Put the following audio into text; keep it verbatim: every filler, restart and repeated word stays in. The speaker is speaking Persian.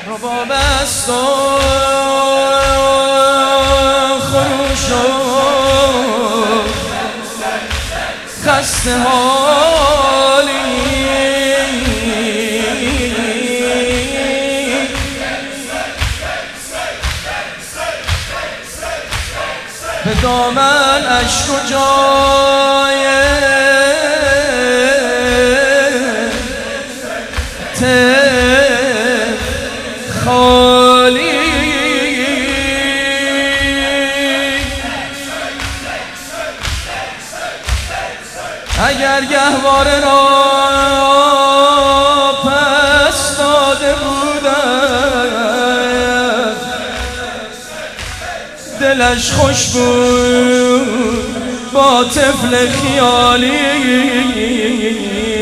رباب است و خروش و خسته حالی به دامن اشک و جای ته خالی اگر گهواره را پس داده بودم دلش خوش بود با طفل خیالی